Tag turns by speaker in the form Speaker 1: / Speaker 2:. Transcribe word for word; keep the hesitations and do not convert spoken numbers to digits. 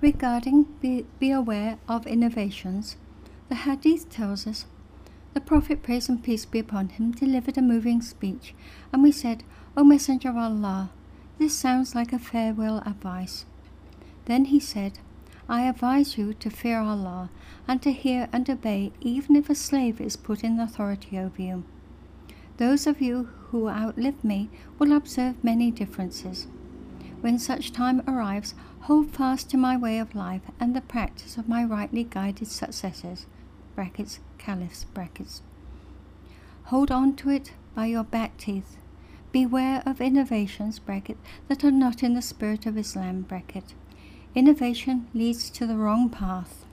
Speaker 1: Regarding be, be aware of innovations, the Hadith tells us, the Prophet, praise and peace be upon him, delivered a moving speech, and we said, O Messenger of Allah, this sounds like a farewell advice. Then he said, I advise you to fear Allah, and to hear and obey even if a slave is put in authority over you. Those of you who outlive me will observe many differences. When such time arrives, hold fast to my way of life and the practice of my rightly guided successors, brackets, caliphs, brackets. Hold on to it by your back teeth. Beware of innovations, bracket, that are not in the spirit of Islam, bracket. Innovation leads to the wrong path.